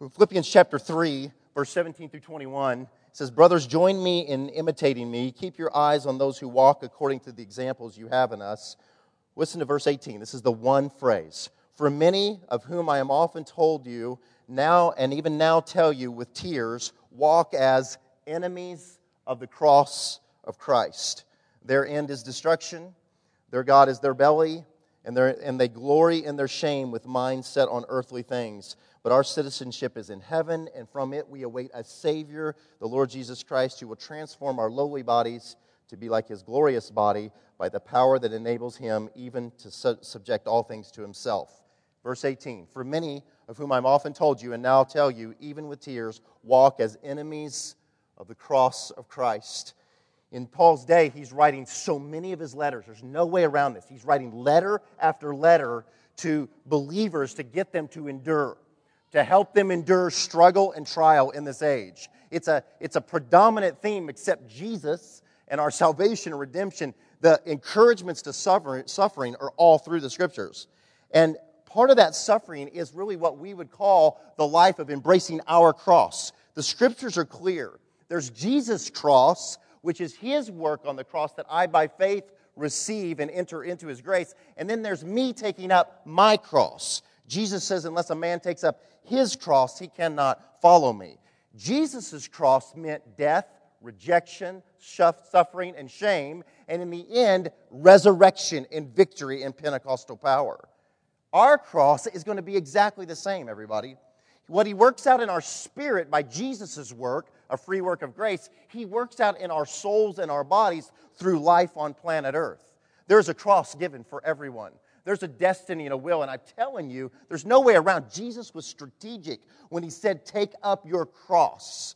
Philippians chapter 3, verse 17 through 21, says, "Brothers, join me in imitating me. Keep your eyes on those who walk according to the examples you have in us." Listen to verse 18. This is the one phrase. "For many of whom I am often told you, now and even now tell you with tears, walk as enemies of the cross of Christ. Their end is destruction, their God is their belly, and they glory in their shame with minds set on earthly things. But our citizenship is in heaven, and from it we await a Savior, the Lord Jesus Christ, who will transform our lowly bodies to be like His glorious body by the power that enables Him even to subject all things to Himself." Verse 18, "For many of whom I'm often told you, and now tell you, even with tears, walk as enemies of the cross of Christ." In Paul's day, he's writing so many of his letters. There's no way around this. He's writing letter after letter to believers to get them to endure, to help them endure struggle and trial in this age. It's a predominant theme, except Jesus and our salvation and redemption. The encouragements to suffering are all through the Scriptures. And part of that suffering is really what we would call the life of embracing our cross. The Scriptures are clear. There's Jesus' cross, which is His work on the cross that I, by faith, receive and enter into His grace. And then there's me taking up my cross. Jesus says, unless a man takes up his cross, he cannot follow me. Jesus' cross meant death, rejection, suffering, and shame, and in the end, resurrection and victory and Pentecostal power. Our cross is going to be exactly the same, everybody. What He works out in our spirit by Jesus' work, a free work of grace, He works out in our souls and our bodies through life on planet Earth. There's a cross given for everyone. There's a destiny and a will, and I'm telling you, there's no way around. Jesus was strategic when He said, "Take up your cross."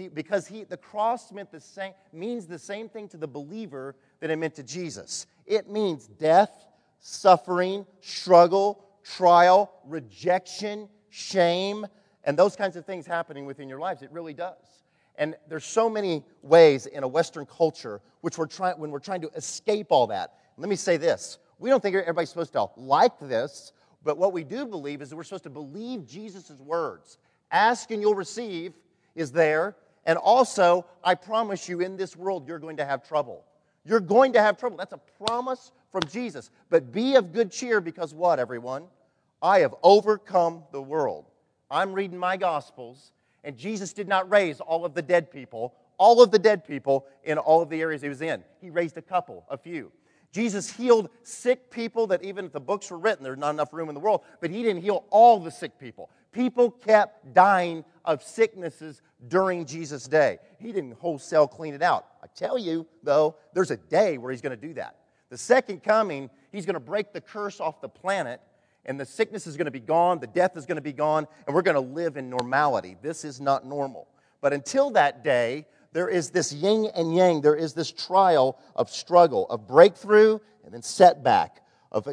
The cross means the same thing to the believer that it meant to Jesus. It means death, suffering, struggle, trial, rejection, shame, and those kinds of things happening within your lives. It really does. And there's so many ways in a Western culture when we're trying to escape all that. Let me say this. We don't think everybody's supposed to like this, but what we do believe is that we're supposed to believe Jesus' words. Ask and you'll receive is there. And also, I promise you, in this world, you're going to have trouble. You're going to have trouble. That's a promise from Jesus. But be of good cheer, because what, everyone? I have overcome the world. I'm reading my Gospels, and Jesus did not raise all of the dead people in all of the areas He was in. He raised a few. Jesus healed sick people that even if the books were written, there's not enough room in the world, but He didn't heal all the sick people. People kept dying of sicknesses during Jesus' day. He didn't wholesale clean it out. I tell you, though, there's a day where He's going to do that. The second coming, He's going to break the curse off the planet, and the sickness is going to be gone, the death is going to be gone, and we're going to live in normality. This is not normal. But until that day, there is this yin and yang. There is this trial of struggle, of breakthrough, and then setback, of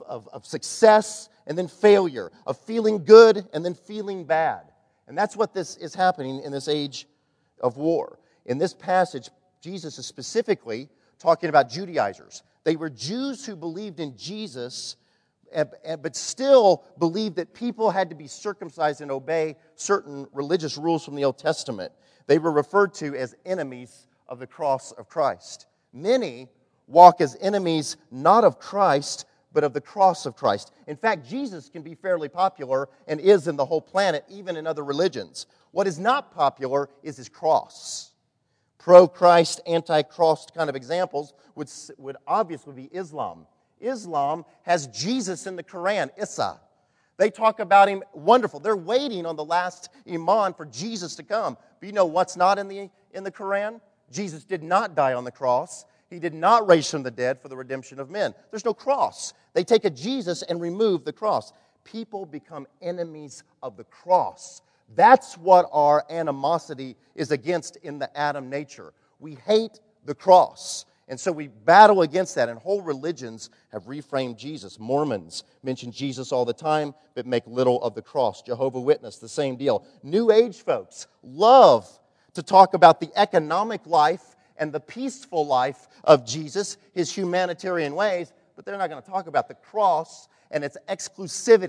success, and then failure, of feeling good, and then feeling bad. And that's what this is happening in this age of war. In this passage, Jesus is specifically talking about Judaizers. They were Jews who believed in Jesus, but still believed that people had to be circumcised and obey certain religious rules from the Old Testament. They were referred to as enemies of the cross of Christ. Many walk as enemies not of Christ, but of the cross of Christ. In fact, Jesus can be fairly popular and is in the whole planet, even in other religions. What is not popular is His cross. Pro-Christ, anti-cross kind of examples would obviously be Islam. Islam has Jesus in the Quran, Isa. They talk about Him, wonderful. They're waiting on the last Imam for Jesus to come. But you know what's not in the Quran? Jesus did not die on the cross. He did not raise from the dead for the redemption of men. There's no cross. They take a Jesus and remove the cross. People become enemies of the cross. That's what our animosity is against in the Adam nature. We hate the cross. And so we battle against that, and whole religions have reframed Jesus. Mormons mention Jesus all the time, but make little of the cross. Jehovah's Witness, the same deal. New Age folks love to talk about the economic life and the peaceful life of Jesus, His humanitarian ways, but they're not going to talk about the cross and its exclusivity.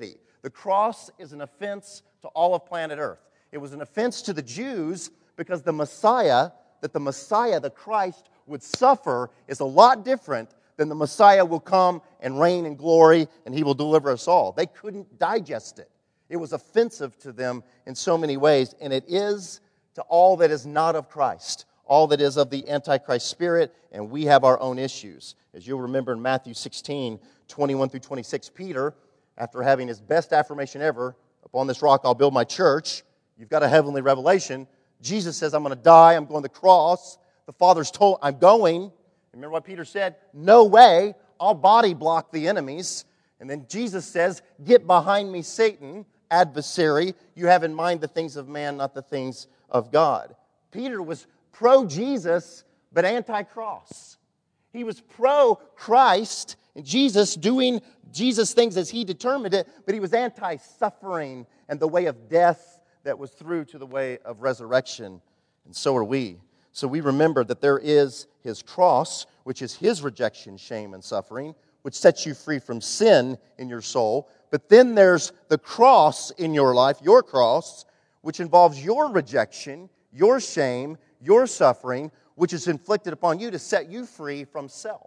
The cross is an offense to all of planet Earth. It was an offense to the Jews because the Messiah, the Christ, would suffer is a lot different than the Messiah will come and reign in glory and He will deliver us all. They couldn't digest it. It was offensive to them in so many ways, and it is to all that is not of Christ, all that is of the Antichrist spirit, and we have our own issues. As you'll remember in Matthew 16, 21 through 26, Peter, after having his best affirmation ever, upon this rock I'll build my church, you've got a heavenly revelation. Jesus says, I'm going to die, I'm going to the cross. The Father's told, I'm going. Remember what Peter said? No way, I'll body block the enemies. And then Jesus says, get behind me, Satan, adversary. You have in mind the things of man, not the things of God. Peter was pro-Jesus, but anti-cross. He was pro-Christ, and Jesus doing Jesus things as He determined it, but He was anti-suffering and the way of death that was through to the way of resurrection. And so are we. So we remember that there is His cross, which is His rejection, shame, and suffering, which sets you free from sin in your soul. But then there's the cross in your life, your cross, which involves your rejection, your shame, your suffering, which is inflicted upon you to set you free from self.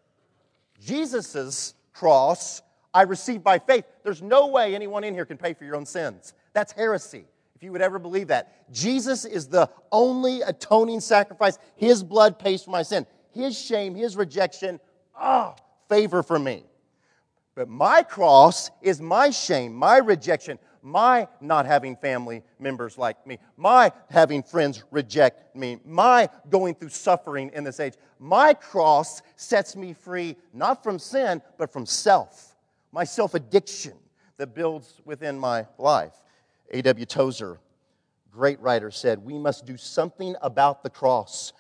Jesus' cross, I received by faith. There's no way anyone in here can pay for your own sins. That's heresy, if you would ever believe that. Jesus is the only atoning sacrifice. His blood pays for my sin. His shame, His rejection, favor for me. But my cross is my shame, my rejection, my not having family members like me, my having friends reject me, my going through suffering in this age. My cross sets me free not from sin, but from self, my self-addiction that builds within my life. A.W. Tozer, great writer, said, we must do something about the cross.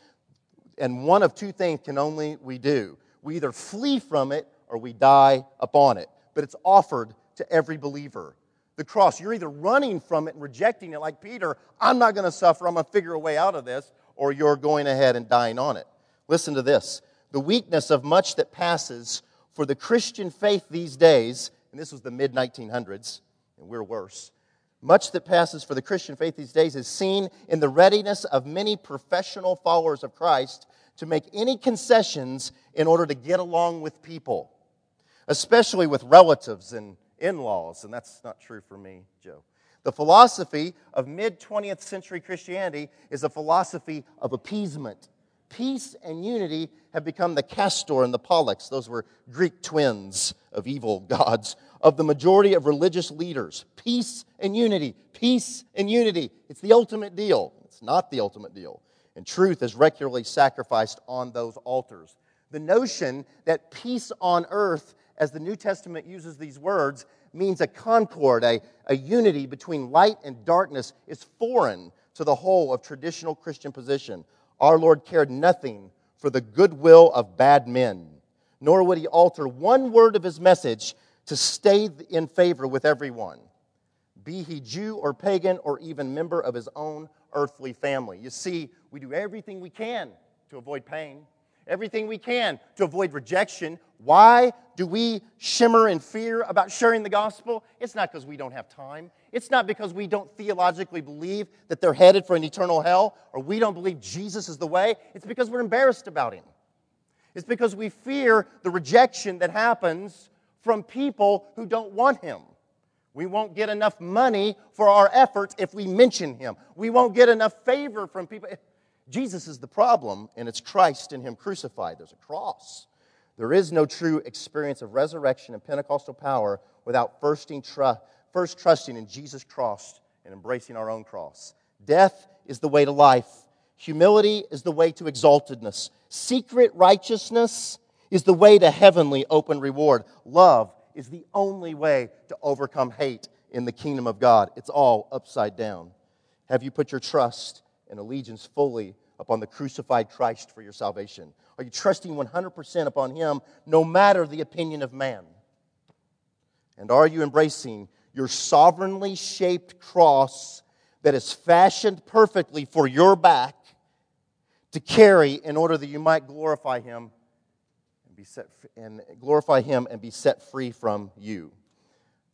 And one of two things can only we do. We either flee from it or we die upon it. But it's offered to every believer. The cross, you're either running from it and rejecting it like Peter, I'm not going to suffer, I'm going to figure a way out of this, or you're going ahead and dying on it. Listen to this. The weakness of much that passes for the Christian faith these days, and this was the mid-1900s, and we're worse, much that passes for the Christian faith these days is seen in the readiness of many professional followers of Christ to make any concessions in order to get along with people, especially with relatives and in-laws, and that's not true for me, Joe. The philosophy of mid-20th century Christianity is a philosophy of appeasement. Peace and unity have become the Castor and the Pollux. Those were Greek twins of evil gods of the majority of religious leaders. Peace and unity. Peace and unity. It's the ultimate deal. It's not the ultimate deal. And truth is regularly sacrificed on those altars. The notion that peace on earth, as the New Testament uses these words, means a concord, a unity between light and darkness, is foreign to the whole of traditional Christian position. Our Lord cared nothing for the goodwill of bad men, nor would He alter one word of His message to stay in favor with everyone, be he Jew or pagan or even member of his own earthly family. You see, we do everything we can to avoid pain, everything we can to avoid rejection. Why do we shimmer in fear about sharing the gospel? It's not because we don't have time. It's not because we don't theologically believe that they're headed for an eternal hell, or we don't believe Jesus is the way. It's because we're embarrassed about Him. It's because we fear the rejection that happens from people who don't want Him. We won't get enough money for our efforts if we mention Him. We won't get enough favor from people. Jesus is the problem, and it's Christ and Him crucified. There's a cross. There is no true experience of resurrection and Pentecostal power without first trusting in Jesus' cross and embracing our own cross. Death is the way to life. Humility is the way to exaltedness. Secret righteousness is the way to heavenly open reward. Love is the only way to overcome hate in the kingdom of God. It's all upside down. Have you put your trust and allegiance fully upon the crucified Christ for your salvation? Are you trusting 100% upon Him, no matter the opinion of man? And are you embracing your sovereignly shaped cross that is fashioned perfectly for your back to carry in order that you might glorify Him and be set free from you?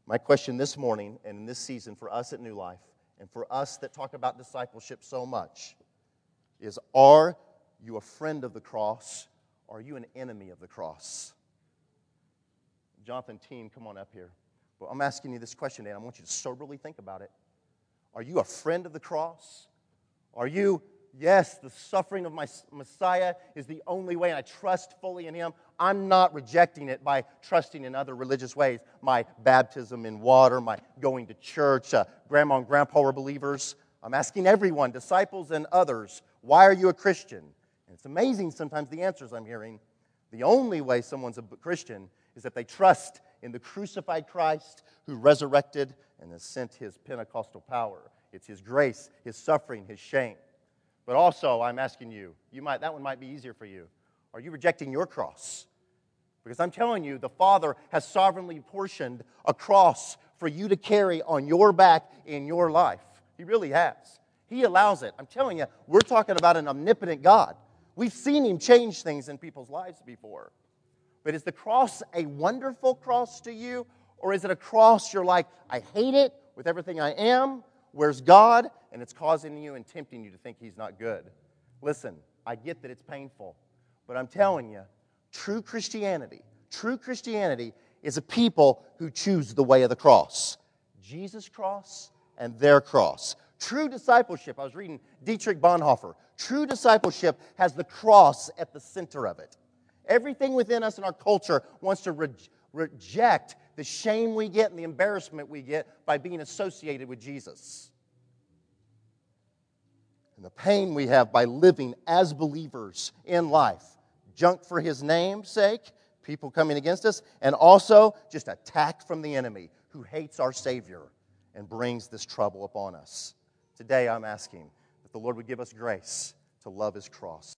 My question this morning and in this season for us at New Life and for us that talk about discipleship so much is, are you a friend of the cross or are you an enemy of the cross? Jonathan Team, come on up here. Well, I'm asking you this question, and I want you to soberly think about it. Are you a friend of the cross? Are you, yes, the suffering of my Messiah is the only way, and I trust fully in Him. I'm not rejecting it by trusting in other religious ways. My baptism in water, my going to church, grandma and grandpa were believers. I'm asking everyone, disciples and others, why are you a Christian? And it's amazing sometimes the answers I'm hearing. The only way someone's a Christian is that they trust in the crucified Christ who resurrected and has sent His Pentecostal power. It's His grace, His suffering, His shame. But also, I'm asking you, that one might be easier for you. Are you rejecting your cross? Because I'm telling you, the Father has sovereignly portioned a cross for you to carry on your back in your life. He really has. He allows it. I'm telling you, we're talking about an omnipotent God. We've seen Him change things in people's lives before. But is the cross a wonderful cross to you? Or is it a cross you're like, I hate it with everything I am? Where's God? And it's causing you and tempting you to think He's not good. Listen, I get that it's painful. But I'm telling you, true Christianity is a people who choose the way of the cross. Jesus' cross and their cross. True discipleship, I was reading Dietrich Bonhoeffer, true discipleship has the cross at the center of it. Everything within us in our culture wants to reject the shame we get and the embarrassment we get by being associated with Jesus. And the pain we have by living as believers in life. Junk for His name's sake, people coming against us, and also just attack from the enemy who hates our Savior and brings this trouble upon us. Today I'm asking that the Lord would give us grace to love His cross.